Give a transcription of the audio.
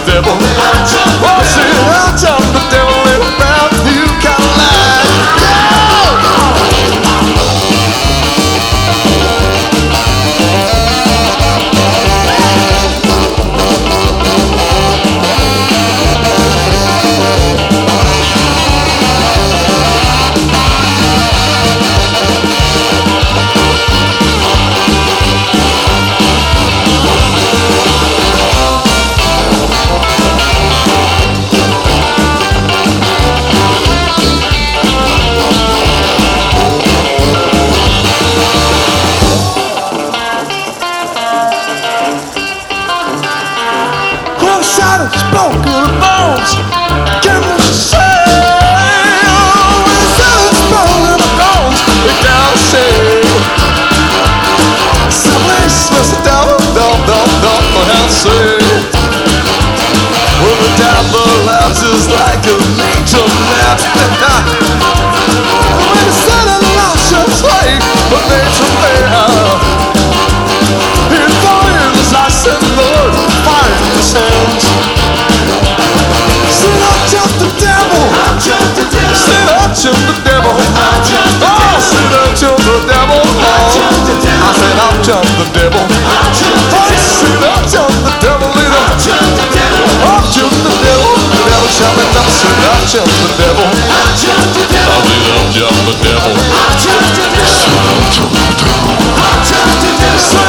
devil. Oh, see, I jumped the devil in a brand new Cadillac. Spoken bones, can you say? Spoken bones, we can't say. Someplace was the devil, and say. Well, the devil laughs is like a nature laugh. When he said it lost his way, but nature laugh. In fires, I said, Lord, find his hands. The devil, sit up to the devil. Oh, sit up to the devil. I said, I'll jump the devil. Oh, sit up to the devil, leader. I'll jump the devil. The devil shall be done. Sit up to the devil. I'll jump the devil. I'll jump the devil. Sit up to the devil.